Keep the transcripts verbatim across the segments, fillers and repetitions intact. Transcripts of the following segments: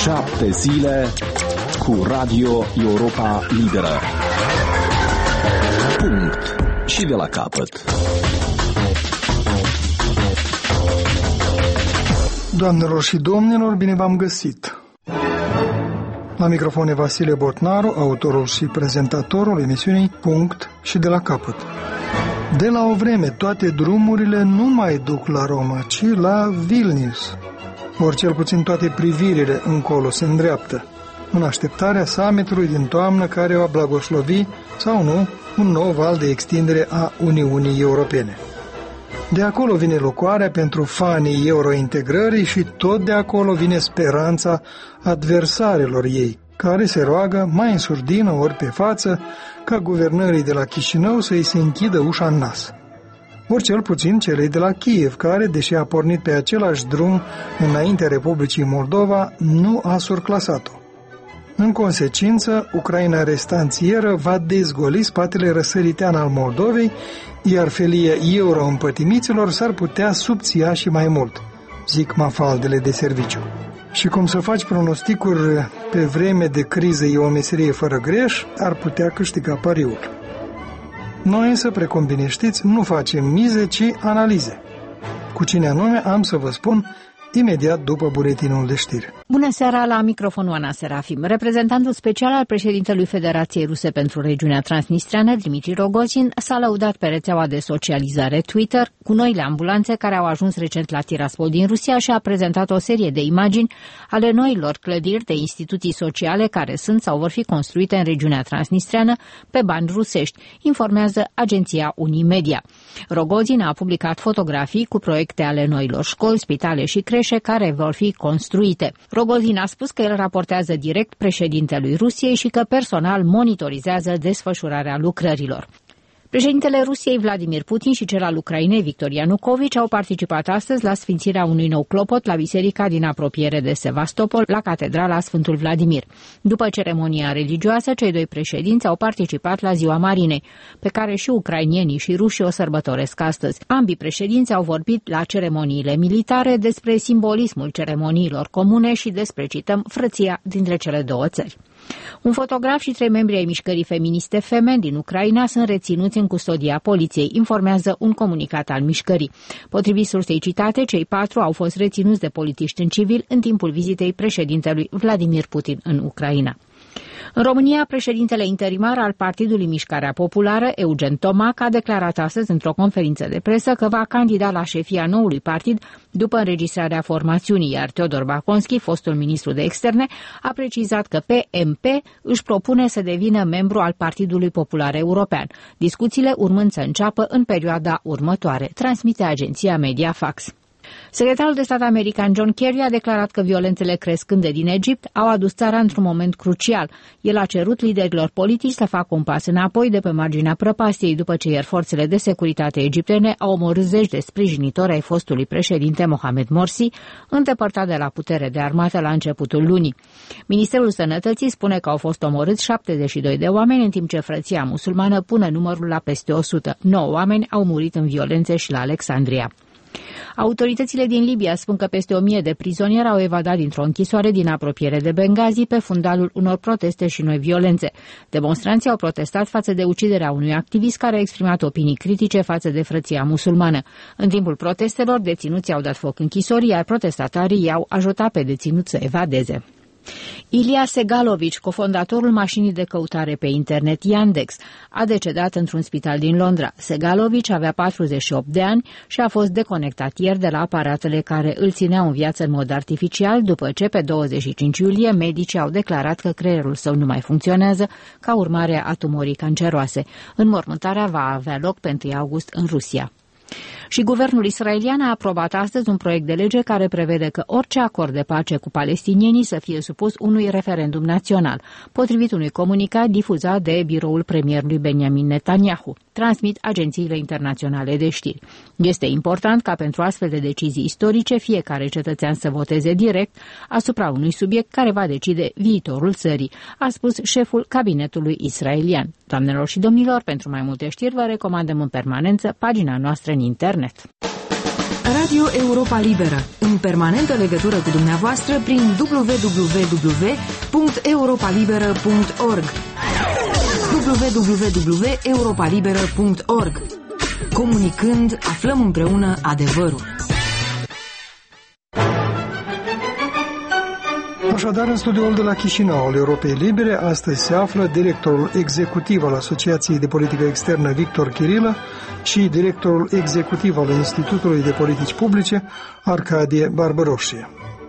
Șapte zile cu Radio Europa Liberă. Punct. Și de la capăt. Doamnelor și domnilor, bine v-am găsit! La microfon e Vasile Botnaru, autorul și prezentatorul emisiunii Punct și de la capăt. De la o vreme, toate drumurile nu mai duc la Roma, ci la Vilnius. Ori cel puțin toate privirile încolo se îndreaptă, în așteptarea summitului din toamnă care va blagoslovi, sau nu, un nou val de extindere a Uniunii Europene. De acolo vine locoarea pentru fanii eurointegrării și tot de acolo vine speranța adversarilor ei, care se roagă mai în surdină ori pe față ca guvernării de la Chișinău să-i se închidă ușa în nas. Ori cel puțin celei de la Kiev, care, deși a pornit pe același drum înaintea Republicii Moldova, nu a surclasat-o. În consecință, Ucraina restanțieră va dezgoli spatele răsăritean al Moldovei, iar felia euro-împătimiților s-ar putea subția și mai mult, zic mafaldele de serviciu. Și cum să faci pronosticuri pe vreme de criză e o meserie fără greș, ar putea câștiga pariul. Noi însă, precum bine știți, nu facem mize, ci analize. Cu cine anume am să vă spun imediat după buletinul de știri. Bună seara, la microfonul Ana Serafim. Reprezentantul special al președintelui Federației Ruse pentru regiunea transnistreană, Dmitri Rogozin, s-a lăudat pe rețeaua de socializare Twitter cu noile ambulanțe care au ajuns recent la Tiraspol din Rusia și a prezentat o serie de imagini ale noilor clădiri de instituții sociale care sunt sau vor fi construite în regiunea transnistreană pe bani rusești, informează agenția Unimedia. Rogozin a publicat fotografii cu proiecte ale noilor școli, spitale și creșe care vor fi construite. Rogozin a spus că el raportează direct președintelui Rusiei și că personal monitorizează desfășurarea lucrărilor. Președintele Rusiei Vladimir Putin și cel al Ucrainei Victor Ianukovici au participat astăzi la sfințirea unui nou clopot la biserica din apropiere de Sevastopol, la catedrala Sfântul Vladimir. După ceremonia religioasă, cei doi președinți au participat la Ziua Marinei, pe care și ucrainienii și rușii o sărbătoresc astăzi. Ambii președinți au vorbit la ceremoniile militare despre simbolismul ceremoniilor comune și despre, cităm, frăția dintre cele două țări. Un fotograf și trei membri ai mișcării feministe Femen din Ucraina sunt reținuți în custodia poliției, informează un comunicat al mișcării. Potrivit sursei citate, cei patru au fost reținuți de polițiști în civil în timpul vizitei președintelui Vladimir Putin în Ucraina. În România, președintele interimar al Partidului Mișcarea Populară, Eugen Tomac, a declarat astăzi într-o conferință de presă că va candida la șefia noului partid după înregistrarea formațiunii, iar Teodor Baconski, fostul ministru de externe, a precizat că P M P își propune să devină membru al Partidului Popular European, discuțiile urmând să înceapă în perioada următoare, transmite agenția Mediafax. Secretarul de stat american John Kerry a declarat că violențele crescânde din Egipt au adus țara într-un moment crucial. El a cerut liderilor politici să facă un pas înapoi de pe marginea prăpastiei după ce ieri forțele de securitate egiptene au omorât zeci de sprijinitori ai fostului președinte Mohamed Morsi, îndepărtat de la putere de armată la începutul lunii. Ministerul Sănătății spune că au fost omorâți șaptezeci și doi de oameni, în timp ce frăția musulmană pune numărul la peste o sută. nouă oameni au murit în violențe și la Alexandria. Autoritățile din Libia spun că peste o mie de prizonieri au evadat dintr-o închisoare din apropiere de Benghazi pe fundalul unor proteste și noi violențe. Demonstranții au protestat față de uciderea unui activist care a exprimat opinii critice față de frăția musulmană. În timpul protestelor, deținuții au dat foc închisorii, iar protestatarii i-au ajutat pe deținuți să evadeze. Ilia Segalovici, cofondatorul mașinii de căutare pe internet Yandex, a decedat într-un spital din Londra. Segalovici avea patruzeci și opt de ani și a fost deconectat ieri de la aparatele care îl țineau în viață în mod artificial, după ce pe douăzeci și cinci iulie medicii au declarat că creierul său nu mai funcționează ca urmare a tumorii canceroase. Înmormântarea va avea loc pe întâi august în Rusia. Și guvernul israelian a aprobat astăzi un proiect de lege care prevede că orice acord de pace cu palestinienii să fie supus unui referendum național, potrivit unui comunicat difuzat de biroul premierului Benjamin Netanyahu, transmit agențiile internaționale de știri. Este important ca pentru astfel de decizii istorice fiecare cetățean să voteze direct asupra unui subiect care va decide viitorul țării, a spus șeful cabinetului israelian. Doamnelor și domnilor, pentru mai multe știri vă recomandăm în permanență pagina noastră în internet. Radio Europa Liberă, în în permanentă legătură cu dumneavoastră prin w w w punct europa liberă punct org w w w punct europa liberă punct org. Comunicând, aflăm împreună adevărul. Așadar, în studioul de la Chișinău al Europei Libere, astăzi se află directorul executiv al Asociației de Politică Externă, Victor Chirilă, și directorul executiv al Institutului de Politici Publice, Arcadie Barbăroșie.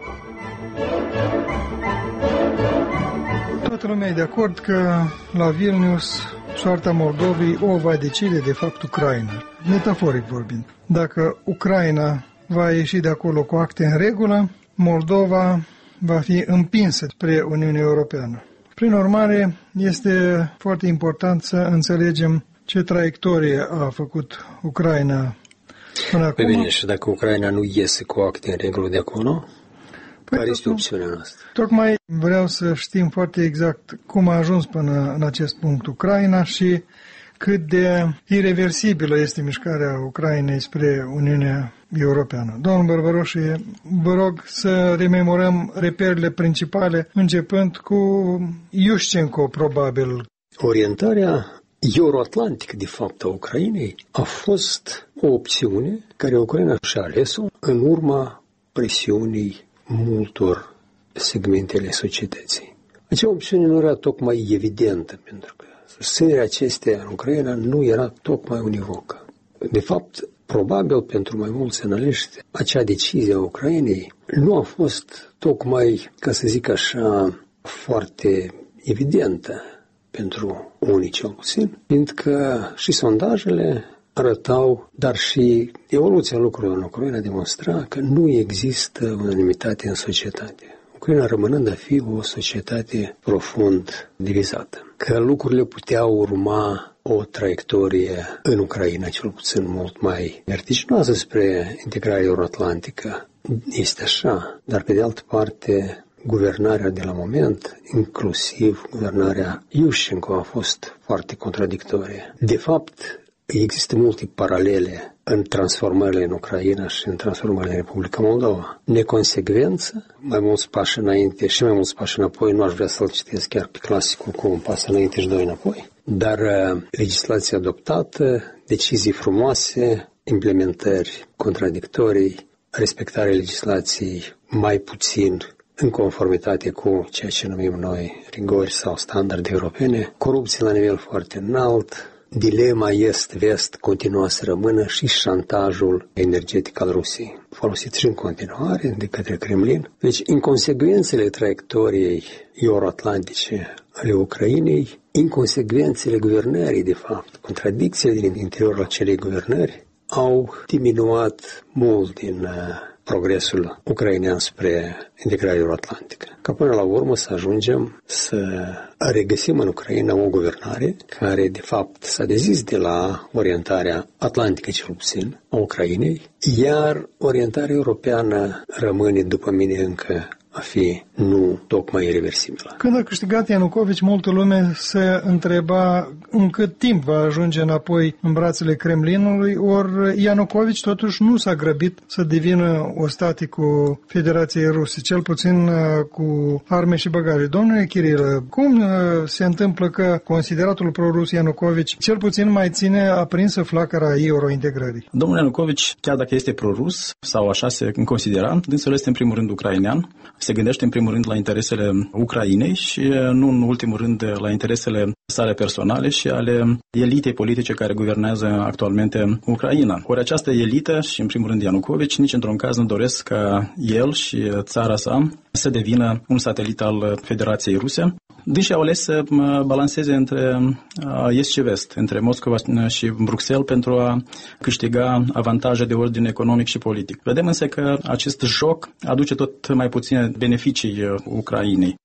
Toată lumea e de acord că la Vilnius soarta Moldovei o va decide de fapt Ucraina, metaforic vorbind. Dacă Ucraina va ieși de acolo cu acte în regulă, Moldova va fi împinsă spre Uniunea Europeană. Prin urmare, este foarte important să înțelegem ce traiectorie a făcut Ucraina până acum. Pe bine, și dacă Ucraina nu iese cu acte în regulă de acolo, păi care este opțiunea noastră? Tocmai vreau să știm foarte exact cum a ajuns până în acest punct Ucraina și cât de irreversibilă este mișcarea Ucrainei spre Uniunea Europeană. Domnul Barbăroșie, vă rog să rememorăm reperele principale, începând cu Iușcenco, probabil. Orientarea euroatlantică, de fapt, a Ucrainei a fost o opțiune care Ucraina și-a ales-o în urma presiunii multor segmente ale societății. Acea opțiune nu era tocmai evidentă, pentru că susținerea acesteia în Ucraina nu era tocmai univocă. De fapt, probabil pentru mai mulți analiști, acea decizie a Ucrainei nu a fost tocmai, ca să zic așa, foarte evidentă pentru unii cel puțin, fiindcă și sondajele arătau, dar și evoluția lucrurilor în Ucraina demonstra că nu există unanimitate în societate. Ucraina rămânând a fi o societate profund divizată. Că lucrurile puteau urma o traiectorie în Ucraina, cel puțin mult mai vertiginoasă spre integrarea euroatlantică. Este așa, dar pe de altă parte, guvernarea de la moment, inclusiv guvernarea Iușcenco, a fost foarte contradictorie. De fapt, există multe paralele în transformările în Ucraina și în transformările în Republica Moldova. Neconsecvență, mai mulți pași înainte și mai mulți pași înapoi, nu aș vrea să-l citesc chiar pe clasicul cu un pas înainte și doi înapoi, dar legislație adoptată, decizii frumoase, implementări contradictorii, respectarea legislației mai puțin în conformitate cu ceea ce numim noi rigori sau standarde europene, corupție la nivel foarte înalt, dilema est-vest continua să rămână și șantajul energetic al Rusiei, folosit și în continuare de către Kremlin. Deci, inconsecvențele traiectoriei euroatlantice ale Ucrainei, inconsecvențele guvernării, de fapt, contradicțiile din interiorul acelei guvernări, au diminuat mult din uh, progresul ucrainean spre integrarea euroatlantică. Ca până la urmă să ajungem să regăsim în Ucraina o guvernare care, de fapt, s-a dezis de la orientarea atlantică, cel puțin, a Ucrainei, iar orientarea europeană rămâne, după mine, încă a fi nu tocmai irreversibilă. Când a câștigat Ianucovici, multă lume se întreba în cât timp va ajunge înapoi în brațele Kremlinului, ori Ianucovici totuși nu s-a grăbit să devină ostatii cu Federației Ruse, cel puțin cu arme și bagaje. Domnule Chirilă, cum se întâmplă că consideratul pro-rus Ianucovici cel puțin mai ține aprinsă flacăra eurointegrării? Domnul Ianucovici, chiar dacă este pro-rus sau așa se considera, dânsul este în primul rând ucrainean, se gândește în primul rând la interesele Ucrainei și nu în ultimul rând la interesele sale personale și ale elitei politice care guvernează actualmente Ucraina. Ori această elită și în primul rând Ianucovici nici într-un caz nu doresc ca el și țara sa să devină un satelit al Federației Ruse. Dânsi au ales să balanceze între est și vest, între Moscova și Bruxelles pentru a câștiga avantaje de ordine economic și politic. Vedem însă că acest joc aduce tot mai puține beneficii Ucrainei.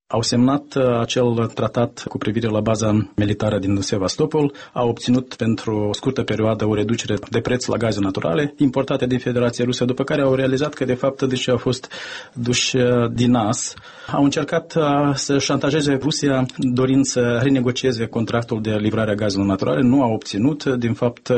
Au semnat acel tratat cu privire la baza militară din Sevastopol, au obținut pentru o scurtă perioadă o reducere de preț la gaze naturale importate din Federația Rusă, după care au realizat că de fapt deși au fost duși din nas, au încercat să șantajeze Rusia dorind să renegocieze contractul de livrare a gazelor naturale, nu au obținut, din fapt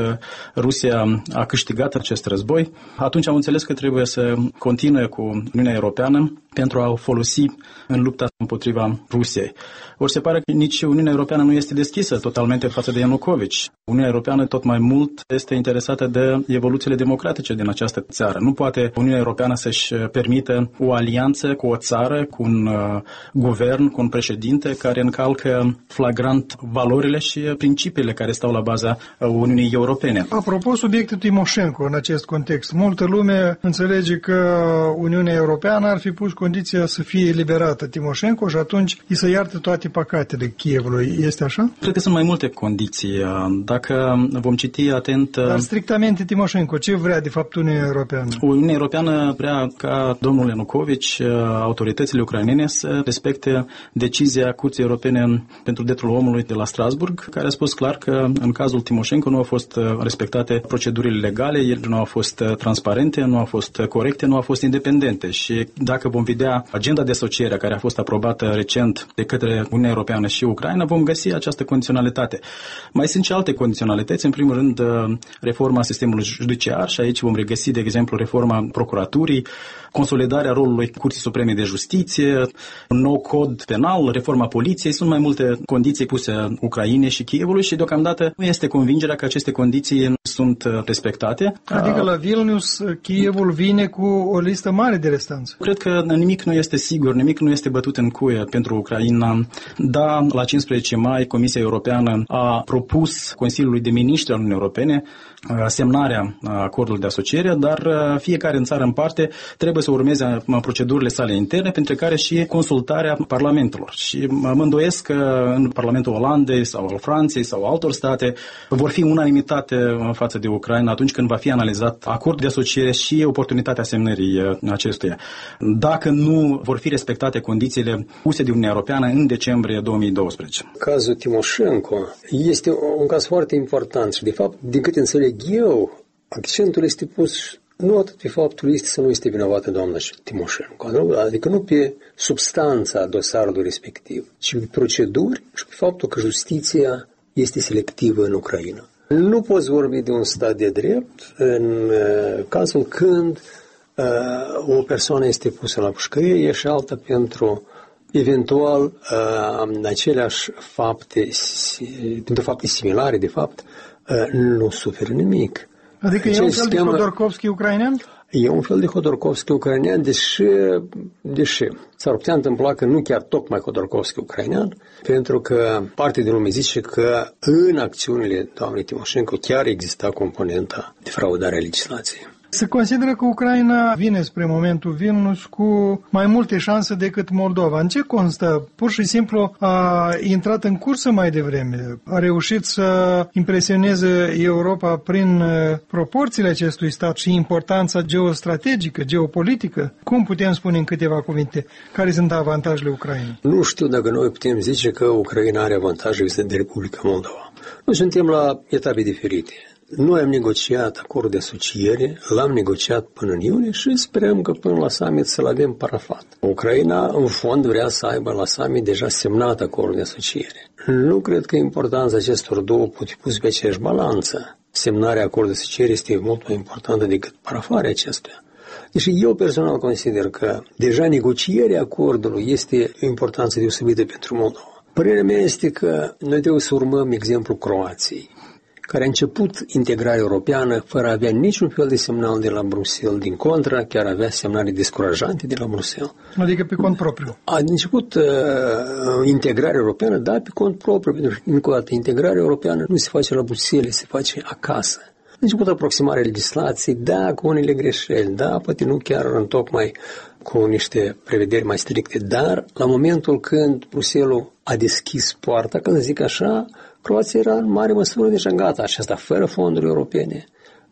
Rusia a câștigat acest război. Atunci au înțeles că trebuie să continue cu Uniunea Europeană pentru a o folosi în lupta împotriva Rusiei. Ori se pare că nici Uniunea Europeană nu este deschisă totalmente față de Ianucovici. Uniunea Europeană tot mai mult este interesată de evoluțiile democratice din această țară. Nu poate Uniunea Europeană să-și permită o alianță cu o țară, cu un uh, guvern, cu un președinte care încalcă flagrant valorile și principiile care stau la baza Uniunii Europene. Apropo, subiectul Timoșenko în acest context. Multă lume înțelege că Uniunea Europeană ar fi pus condiția să fie eliberată Timoșenko și atunci îi să iarte toate păcatele Kievului. Este așa? Cred că sunt mai multe condiții. Dacă vom citi atent... Dar strictamente Timoșenko, ce vrea de fapt Uniunea Europeană? Uniunea Europeană vrea ca domnul Ianucovici, autoritățile ucrainene să respecte decizia Curții Europene pentru Drepturile Omului de la Strasburg, care a spus clar că în cazul Timoșenko nu au fost respectate procedurile legale, ele nu au fost transparente, nu au fost corecte, nu au fost independente. Și dacă vom vedea agenda de asociere care a fost aprobată recent de către Uniunea Europeană și Ucraina, vom găsi această condiționalitate. Mai sunt și alte condiționalități, în primul rând reforma sistemului judiciar și aici vom regăsi, de exemplu, reforma procuraturii, consolidarea rolului Curții Supreme de Justiție, un nou cod penal, reforma poliției. Sunt mai multe condiții puse Ucrainei și Kievului și deocamdată nu este convingerea că aceste condiții nu sunt respectate. Adică la Vilnius, Kievul vine cu o listă mare de restanțe. Cred că nimic nu este sigur, nimic nu este bătut în cuie pentru Ucraina. Da, la cincisprezece mai Comisia Europeană a propus Consiliului de Miniștri al Uniunii Europene semnarea acordului de asociere, dar fiecare în țară în parte trebuie să urmeze procedurile sale interne, printre care și consultarea parlamentelor. Și mă îndoiesc că în Parlamentul Olandei sau al Franței sau altor state vor fi unanimitate față de Ucraina atunci când va fi analizat acordul de asociere și oportunitatea semnării acestuia. Dacă nu vor fi respectate condițiile puse de Uniunea Europeană în decembrie două mii doisprezece. Cazul Timoșenko este un caz foarte important și, de fapt, din câte înțeleg eu, accentul este pus nu atât pe faptul este să nu este vinovată doamna Timoșenko, adică nu pe substanța dosarului respectiv, ci pe proceduri și pe faptul că justiția este selectivă în Ucraina. Nu poți vorbi de un stat de drept în cazul când uh, o persoană este pusă la pușcărie și alta pentru eventual uh, aceleași fapte, pentru fapte similare, de fapt, uh, nu suferă nimic. Adică e un fel de Hodorkovski ucrainean? E un fel de Hodorkovski ucrainean, deși, deși s-ar putea întâmpla că nu chiar tocmai Hodorkovski ucrainean, pentru că parte din lume zice că în acțiunile doamnei Timoșenko chiar exista componenta de fraudare a legislației. Se consideră că Ucraina vine spre momentul Vilnius cu mai multe șanse decât Moldova. În ce constă? Pur și simplu a intrat în cursă mai devreme. A reușit să impresioneze Europa prin proporțiile acestui stat și importanța geostrategică, geopolitică. Cum putem spune în câteva cuvinte care sunt avantajele Ucrainei? Nu știu dacă noi putem zice că Ucraina are avantaje vis-a-vis de Republica Moldova. Noi suntem la etape diferite. Noi am negociat acordul de asociere, l-am negociat până în iunie și sperăm că până la summit să-l avem parafat. Ucraina, în fond, vrea să aibă la summit deja semnat acordul de asociere. Nu cred că importanța acestor două pot fi pus pe aceeași balanță. Semnarea acordului de asociere este mult mai importantă decât parafarea acestuia. Deși eu personal consider că deja negocierea acordului este o importanță deosebită pentru Moldova. Părerea mea este că noi trebuie să urmăm exemplul Croației, care a început integrarea europeană fără a avea niciun fel de semnal de la Bruxelles. Din contra, chiar avea semnale descurajante de la Bruxelles. Adică pe cont propriu. A început uh, integrarea europeană, da, pe cont propriu, pentru că, încă o dată, integrarea europeană nu se face la Bruxelles, se face acasă. A început aproximarea legislației, da, cu unele greșeli, da, poate nu chiar întocmai cu niște prevederi mai stricte, dar la momentul când Bruxelles a deschis poarta, ca să zic așa, Croația era în mare măsură deja gata, și asta fără fonduri europene,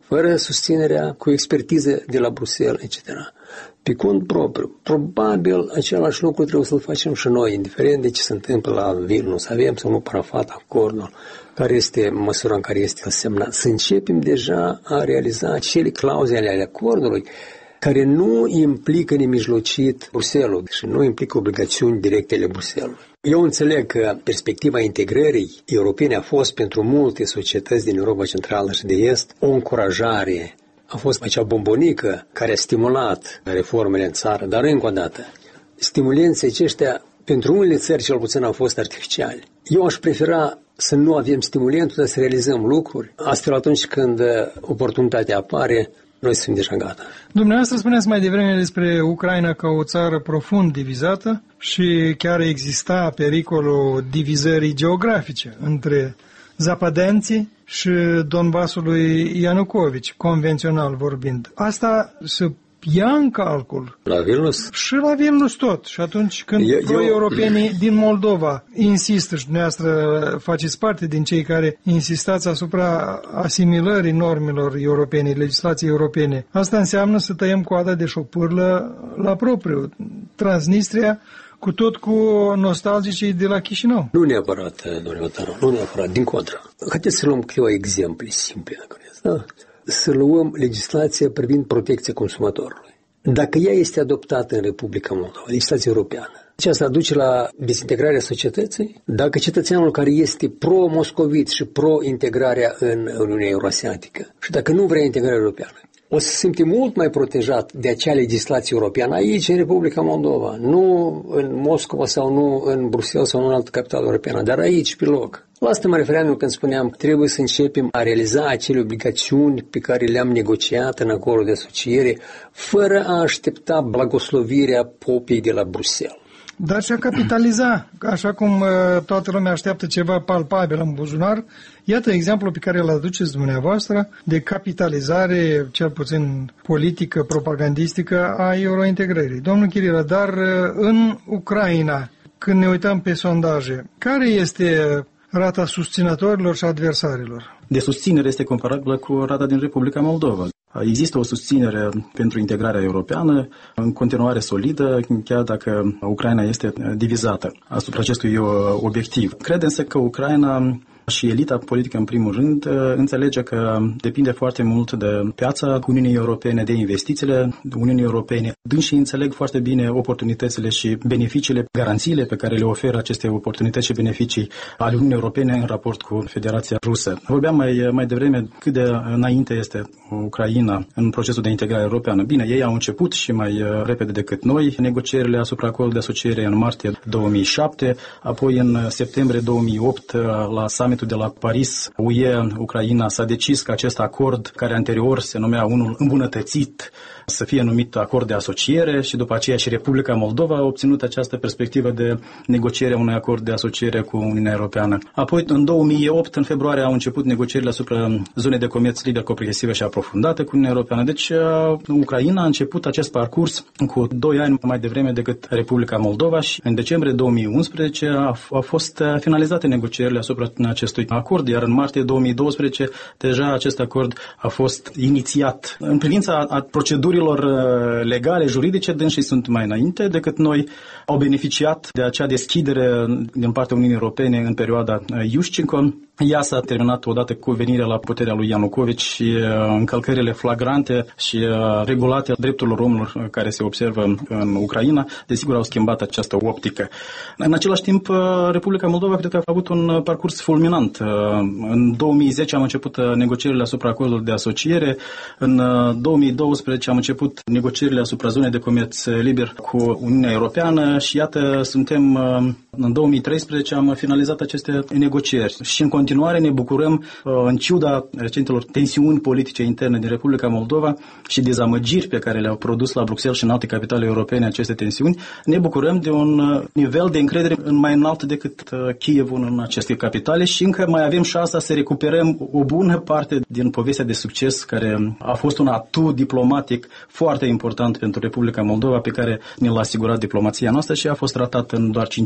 fără susținerea cu expertiză de la Bruxelles, et cetera. Pe cont propriu. Probabil același lucru trebuie să-l facem și noi, indiferent de ce se întâmplă la Vilnius. Avem sau nu parafat acordul, care este măsura în care este semnat. Să începem deja a realiza acele clauze ale acordului care nu implică nemijlocit Bruxelles și nu implică obligațiuni directe ale Bruxelles. Eu înțeleg că perspectiva integrării europene a fost pentru multe societăți din Europa Centrală și de Est o încurajare. A fost acea bombonică care a stimulat reformele în țară, dar încă o dată, stimulenții aceștia pentru unele țări cel puțin au fost artificiali. Eu aș prefera să nu avem stimulentul, dar să realizăm lucruri. Astfel, atunci când oportunitatea apare, noi suntem deja gata. Dumneavoastră spuneați mai devreme despre Ucraina ca o țară profund divizată și chiar exista pericolul divizării geografice între zapadenții și Donbasul lui Ianucovici, convențional vorbind. Asta se ia în calcul. La Vilnius? Și la Vilnius tot. Și atunci când eu, pro-europenii eu... din Moldova insistă și dumneavoastră faceți parte din cei care insistați asupra asimilării normelor europene, legislației europene, asta înseamnă să tăiem coada de șopârlă la propriu. Transnistria cu tot cu nostalgicii de la Chișinău. Nu neapărat, domnule Vătaru, nu neapărat, din contră. Haideți să luăm câteva exemple simple, dacă vreți, da? Să luăm legislația privind protecția consumatorului. Dacă ea este adoptată în Republica Moldova, legislația europeană, aceasta duce la dezintegrarea societății? Dacă cetățeanul care este pro-moscovit și pro-integrarea în Uniunea Euroasiatică și dacă nu vrea integrarea europeană, o să se simte mult mai protejat de acea legislație europeană aici, în Republica Moldova, nu în Moscova sau nu în Bruxelles sau în altă capitală europeană, dar aici, pe loc. La asta mă refeream eu când spuneam că trebuie să începem a realiza acele obligațiuni pe care le-am negociat în acordul de asociere, fără a aștepta blagoslovirea popei de la Bruxelles. Dar și a capitaliza, așa cum uh, toată lumea așteaptă ceva palpabil în buzunar, iată exemplul pe care îl aduceți dumneavoastră de capitalizare, cel puțin politică, propagandistică, a eurointegrării. Domnul Chirilă, dar uh, în Ucraina, când ne uităm pe sondaje, care este rata susținătorilor și adversarilor? De susținere este comparabilă cu rata din Republica Moldova. Există o susținere pentru integrarea europeană, în continuare solidă, chiar dacă Ucraina este divizată asupra acestui obiectiv. Cred însă că Ucraina și elita politică, în primul rând, înțelege că depinde foarte mult de piața Uniunii Europene, de investițiile Uniunii Europene. Dânsii înțeleg foarte bine oportunitățile și beneficiile, garanțiile pe care le oferă aceste oportunități și beneficii ale Uniunii Europene în raport cu Federația Rusă. Vorbeam mai, mai devreme cât de înainte este Ucraina în procesul de integrare europeană. Bine, ei au început și mai repede decât noi negocierile asupra acordului de asociere în martie două mii șapte, apoi în septembrie două mii opt la summit de la Paris, U E, Ucraina, s-a decis că acest acord, care anterior se numea unul îmbunătățit, să fie numit acord de asociere și după aceea și Republica Moldova a obținut această perspectivă de negociere a unui acord de asociere cu Uniunea Europeană. Apoi, în două mii opt, în februarie, au început negocierile asupra zonei de comerț liber, comprehensivă și aprofundată cu Uniunea Europeană. Deci, Ucraina a început acest parcurs cu doi ani mai devreme decât Republica Moldova și în decembrie două mii unsprezece a, a fost finalizate negocierile asupra acestui acord, iar în martie două mii doisprezece deja acest acord a fost inițiat. În privința a procedurilor legale, juridice, dânsii sunt mai înainte decât noi, au beneficiat de acea deschidere din partea Uniunii Europene în perioada Iușcinco. Ea s-a terminat odată cu venirea la puterea lui Ianucovici și încălcările flagrante și regulate drepturilor omului care se observă în Ucraina, desigur au schimbat această optică. În același timp, Republica Moldova cred că a avut un parcurs fulminant. În două mii zece am început negocierile asupra acordului de asociere, în două mii doisprezece am început negocierile asupra zonei de comerț liber cu Uniunea Europeană și iată, suntem în două mii treisprezece am finalizat aceste negocieri și în continuare ne bucurăm, în ciuda recentelor tensiuni politice interne din Republica Moldova și dezamăgiri pe care le-au produs la Bruxelles și în alte capitale europene aceste tensiuni, ne bucurăm de un nivel de încredere mai înalt decât Kievul în aceste capitale și încă mai avem șansa să recuperăm o bună parte din povestea de succes care a fost un atu diplomatic foarte important pentru Republica Moldova pe care ne l-a asigurat diplomația noastră și a fost ratat în doar cinci luni.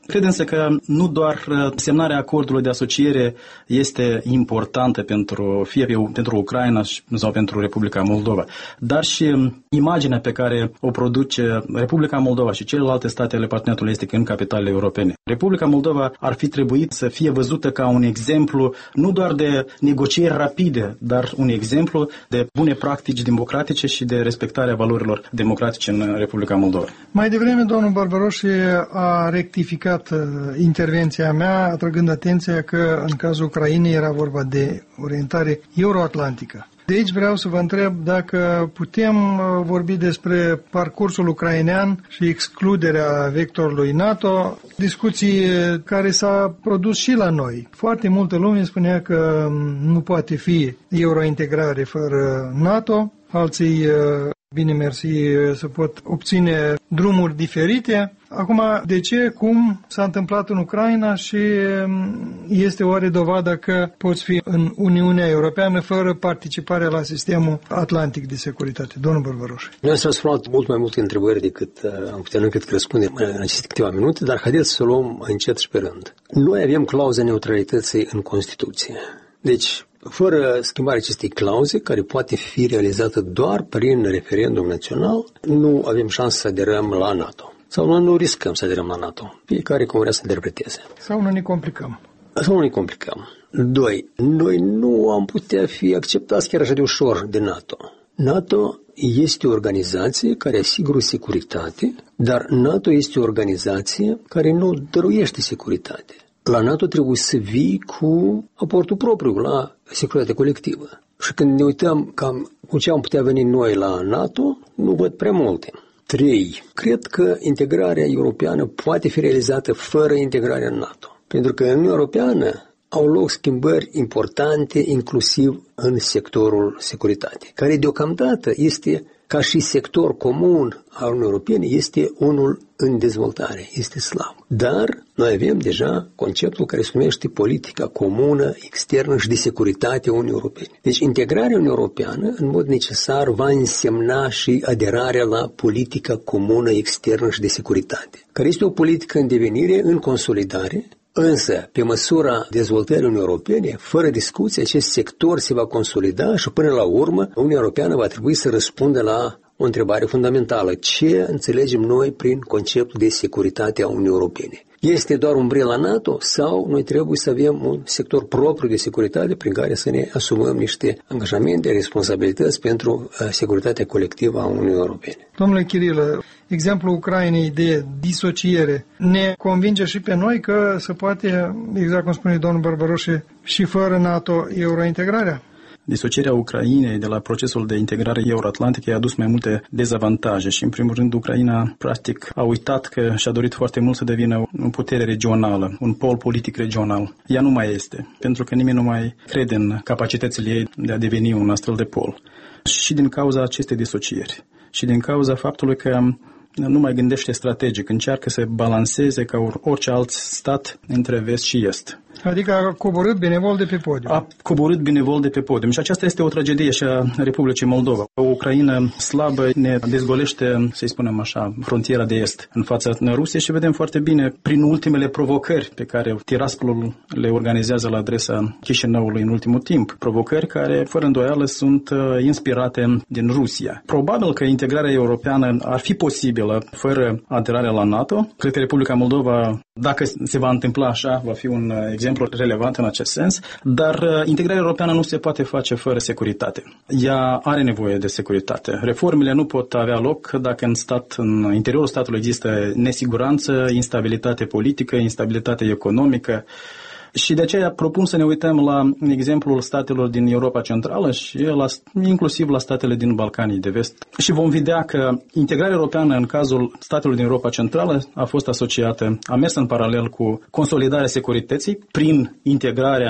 Cred însă că nu doar semnarea acordului de asociere este importantă pentru, fie pentru Ucraina sau pentru Republica Moldova, dar și imaginea pe care o produce Republica Moldova și celelalte state ale parteneriatului estic în capitalele europene. Republica Moldova ar fi trebuit să fie văzută ca un exemplu nu doar de negocieri rapide, dar un exemplu de bune practici democratice și de respectarea valorilor democratice în Republica Moldova. Mai devreme, domnul Barbaroși a rectificat intervenția mea, atrăgând atenția că în cazul Ucrainei era vorba de orientare euroatlantică. De aici vreau să vă întreb dacă putem vorbi despre parcursul ucrainean și excluderea vectorului NATO, discuții care s-a produs și la noi. Foarte multă lume spunea că nu poate fi eurointegrare fără NATO, alții, bine mersi, se pot obține drumuri diferite. Acum, de ce, cum s-a întâmplat în Ucraina și este oare dovada că poți fi în Uniunea Europeană fără participarea la sistemul atlantic de securitate? Domnul Barbaroși. Noi s-ați luat mult mai multe întrebări decât am putea încât răspundem în aceste câteva minute, dar haideți să luăm încet și pe rând. Noi avem clauza neutralității în Constituție. Deci, fără schimbarea acestei clauze, care poate fi realizată doar prin referendum național, nu avem șansă să aderăm la NATO. Sau noi nu riscăm să aderăm la NATO. Fiecare cum vrea să interpreteze. Sau nu ne complicăm. Sau nu ne complicăm. Doi, noi nu am putea fi acceptați chiar așa de ușor de NATO. NATO este o organizație care asigură securitate, dar NATO este o organizație care nu dăruiește securitate. La NATO trebuie să vii cu aportul propriu la securitate colectivă. Și când ne uităm cam cu ce am putea veni noi la NATO, nu văd prea multe. Trei. Cred că integrarea europeană poate fi realizată fără integrarea în NATO. Pentru că în Uniunea Europeană au loc schimbări importante, inclusiv în sectorul securitate, care deocamdată este, ca și sector comun al Uniunii Europene, este unul în dezvoltare, este slab. Dar noi avem deja conceptul care se numește politica comună, externă și de securitate a Uniunii Europene. Deci integrarea Uniunii Europeană, în mod necesar, va însemna și aderarea la politica comună, externă și de securitate, care este o politică în devenire, în consolidare. Însă, pe măsura dezvoltării Uniunii Europene, fără discuție, acest sector se va consolida și până la urmă Uniunea Europeană va trebui să răspundă la o întrebare fundamentală. Ce înțelegem noi prin conceptul de securitate a Uniunii Europene? Este doar umbrela NATO sau noi trebuie să avem un sector propriu de securitate prin care să ne asumăm niște angajamente, responsabilități pentru securitatea colectivă a Uniunii Europene? Domnule Chirilă, exemplul Ucrainei de disociere ne convinge și pe noi că se poate, exact cum spune domnul Barbaroși, și fără NATO eurointegrarea? Disocierea Ucrainei de la procesul de integrare euroatlantică i-a adus mai multe dezavantaje și, în primul rând, Ucraina, practic, a uitat că și-a dorit foarte mult să devină o putere regională, un pol politic regional. Ea nu mai este, pentru că nimeni nu mai crede în capacitățile ei de a deveni un astfel de pol. Și din cauza acestei disocieri și din cauza faptului că nu mai gândește strategic, încearcă să balanceze ca orice alt stat între vest și est. Adică a coborât benevol de pe podium. A coborât benevol de pe podium și aceasta este o tragedie și a Republicii Moldova. O Ucraina slabă ne dezgolește, să-i spunem așa, frontiera de est în fața Rusiei și vedem foarte bine prin ultimele provocări pe care Tiraspolul le organizează la adresa Chișinăului în ultimul timp. Provocări care, fără îndoială, sunt inspirate din Rusia. Probabil că integrarea europeană ar fi posibilă fără aderarea la NATO. Cred că Republica Moldova, dacă se va întâmpla așa, va fi un exemplu relevant în acest sens, dar integrarea europeană nu se poate face fără securitate. Ea are nevoie de securitate. Reformele nu pot avea loc dacă în stat, în interiorul statului există nesiguranță, instabilitate politică, instabilitate economică. Și de aceea propun să ne uităm la exemplul statelor din Europa Centrală și la, inclusiv la statele din Balcanii de Vest. Și vom vedea că integrarea europeană în cazul statelor din Europa Centrală a fost asociată, a mers în paralel cu consolidarea securității prin integrarea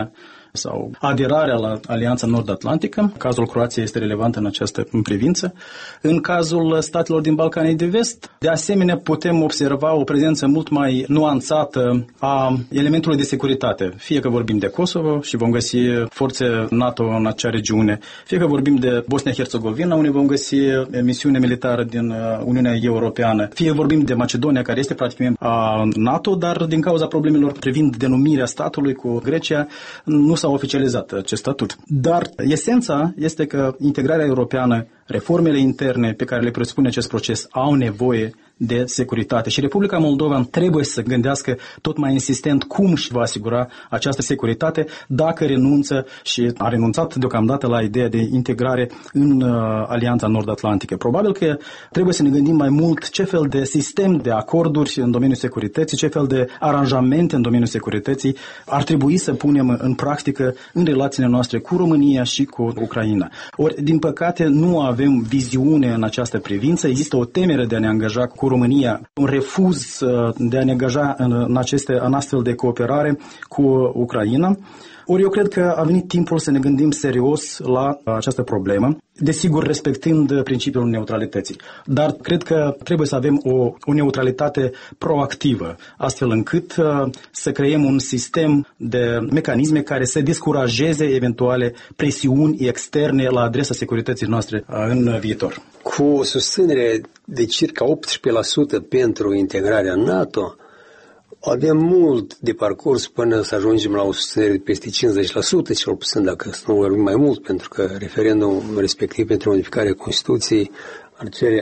sau aderarea la Alianța Nord-Atlantică. Cazul Croației este relevant în această privință. În cazul statelor din Balcanii de Vest, de asemenea, putem observa o prezență mult mai nuanțată a elementului de securitate. Fie că vorbim de Kosovo și vom găsi forțe NATO în acea regiune, fie că vorbim de Bosnia-Herzegovina, unde vom găsi misiune militară din Uniunea Europeană, fie vorbim de Macedonia, care este practic membru a NATO, dar din cauza problemelor privind denumirea statului cu Grecia, nu s-a oficializat acest statut. Dar esența este că integrarea europeană, reformele interne pe care le presupune acest proces au nevoie de securitate și Republica Moldova trebuie să gândească tot mai insistent cum își va asigura această securitate dacă renunță și a renunțat deocamdată la ideea de integrare în uh, Alianța Nord-Atlantică. Probabil că trebuie să ne gândim mai mult ce fel de sistem de acorduri în domeniul securității, ce fel de aranjamente în domeniul securității ar trebui să punem în practică în relațiile noastre cu România și cu Ucraina. Ori, din păcate, nu avem viziune în această privință, există o temere de a ne angaja cu România, un refuz de a ne angaja în, în, aceste, în astfel de cooperare cu Ucraina. Ori eu cred că a venit timpul să ne gândim serios la această problemă, desigur respectând principiul neutralității. Dar cred că trebuie să avem o, o neutralitate proactivă, astfel încât uh, să creăm un sistem de mecanisme care să descurajeze eventuale presiuni externe la adresa securității noastre uh, în viitor. Cu susținere de circa optsprezece la sută pentru integrarea NATO, avem mult de parcurs până să ajungem la o susținere de peste cincizeci la sută, cel puțin dacă nu vorbim mai mult, pentru că referendumul respectiv pentru modificarea Constituției ar cere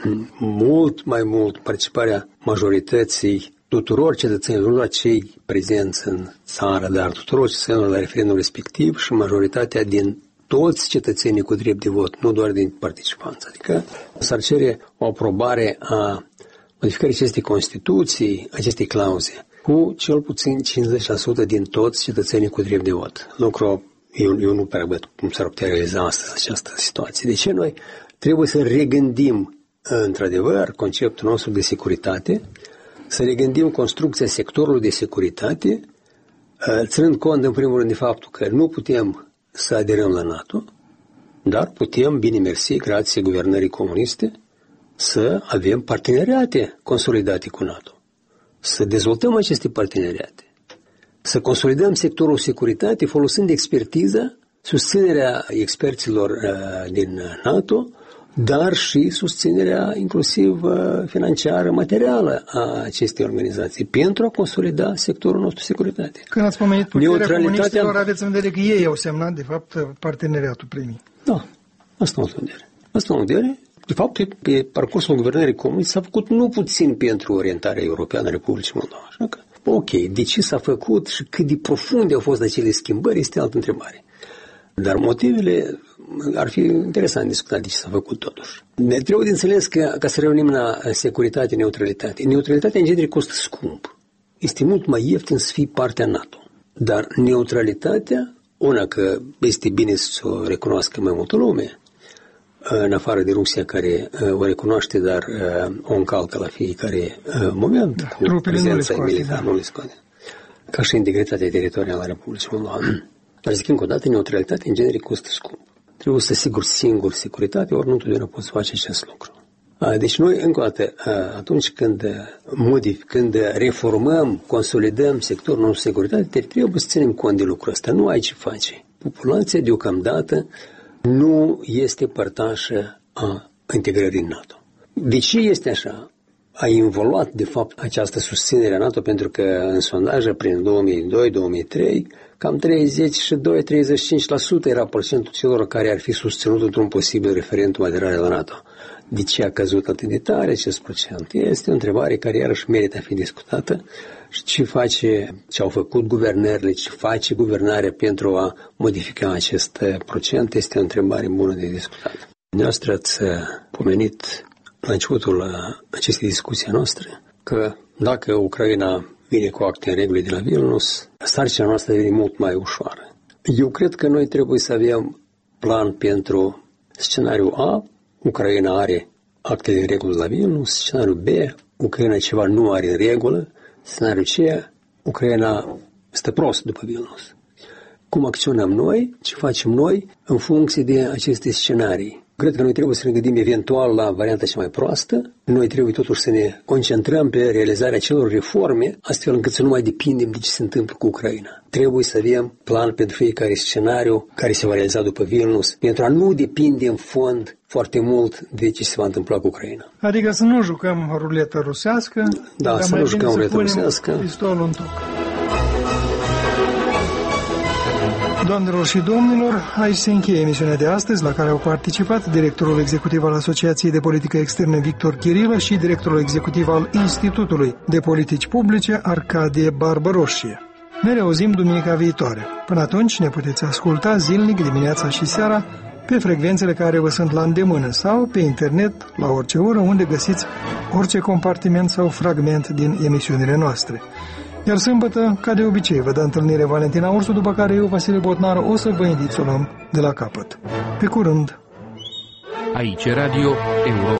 mult mai mult participarea majorității tuturor cetățenilor, nu doar cei prezenți în țară, dar tuturor cetățenilor la referendumul respectiv și majoritatea din toți cetățenii cu drept de vot, nu doar din participanți. Adică s-ar cere o aprobare a modificării acestei Constituții, acestei clauze, cu cel puțin cincizeci la sută din toți cetățenii cu drept de vot. Lucru, eu, eu nu prea văd cum s-ar putea realiza astăzi această situație. De ce noi trebuie să regândim, într-adevăr, conceptul nostru de securitate, să regândim construcția sectorului de securitate, ținând cont, în primul rând, de faptul că nu putem să aderăm la NATO, dar putem, bine mersi, grație guvernării comuniste, să avem parteneriate consolidate cu NATO, să dezvoltăm aceste parteneriate, să consolidăm sectorul securitate folosind expertiza, susținerea experților uh, din NATO, dar și susținerea inclusiv uh, financiară, materială a acestei organizații pentru a consolida sectorul nostru securitate. Când ați pomenit puterea comuniștilor, aveți în vedere că ei au semnat, de fapt, parteneriatul primii. Da, asta am în vedere. Asta am în vedere. De fapt, pe parcursul guvernării comuniste s-a făcut nu puțin pentru orientarea europeană a Republicii Moldova. Așa că, ok, de ce s-a făcut și cât de profunde au fost acele schimbări este altă întrebare. Dar motivele ar fi interesant discutat de ce s-a făcut totuși. Ne trebuie de înțeles că, ca să reunim la securitate, neutralitate. Neutralitatea în genere costă scump. Este mult mai ieftin să fii partea NATO. Dar neutralitatea, una că este bine să o recunoască mai multă lume, în afară de Rusia, care uh, o recunoaște, dar uh, o încalcă la fiecare uh, moment, da, cu prezența militară, nu le scoate. Ca și integritatea teritorială a Republicii Moldova. Dar zic încă o dată, neutralitatea în genere costă scump. Trebuie să asiguri singur securitate, ori nu întotdeauna poți face acest lucru. Uh, deci noi, încă o dată, uh, atunci când modific, când reformăm, consolidăm sectorul nostru securitate, trebuie să ținem cont de lucrul ăsta. Nu ai ce face. Populația, deocamdată, nu este părtașă a integrării în NATO. De ce este așa? A involuat, de fapt, această susținere a NATO, pentru că în sondaje prin două mii doi două mii trei, cam treizeci și doi - treizeci și cinci la sută era procentul celor care ar fi susținut într-un posibil referendum aderare la NATO. De ce a căzut atât de tare acest procent? Este o întrebare care iarăși merită a fi discutată. Și ce face, ce au făcut guvernările, ce face guvernarea pentru a modifica acest procent, este o întrebare bună de discutat. Dumneavoastră ați pomenit la începutul acestei discuții noastre că dacă Ucraina vine cu acte în regulă de la Vilnius, sarcina noastră devine mult mai ușoară. Eu cred că noi trebuie să avem plan pentru scenariul A, Ucraina are acte de regulă de la Vilnius, scenariul B, Ucraina ceva nu are în regulă, scenariul C, Ucraina stă prost după Vilnius. cum acționăm noi, ce facem noi în funcție de aceste scenarii. Cred că noi trebuie să ne gândim eventual la varianta cea mai proastă. Noi trebuie totuși să ne concentrăm pe realizarea celor reforme, astfel încât să nu mai depindem de ce se întâmplă cu Ucraina. Trebuie să avem plan pentru fiecare scenariu care se va realiza după Vilnius, pentru a nu depinde în fond foarte mult de ce se va întâmpla cu Ucraina. Adică să nu jucăm ruletă rusească, da, să nu jucăm ruletă rusească. Pistolul în toc. Doamnelor și domnilor, aici se încheie emisiunea de astăzi, la care au participat directorul executiv al Asociației de Politică Externă Victor Chirilă și directorul executiv al Institutului de Politici Publice Arcadie Barbaroșie. Ne reauzim duminica viitoare. Până atunci ne puteți asculta zilnic dimineața și seara pe frecvențele care vă sunt la îndemână sau pe internet la orice oră unde găsiți orice compartiment sau fragment din emisiunile noastre. Iar sâmbătă, ca de obicei, vă dă întâlnire Valentina Ursu, după care eu, Vasile Botnaru, o să vă indițolăm de la capăt. Pe curând! Aici Radio Euro.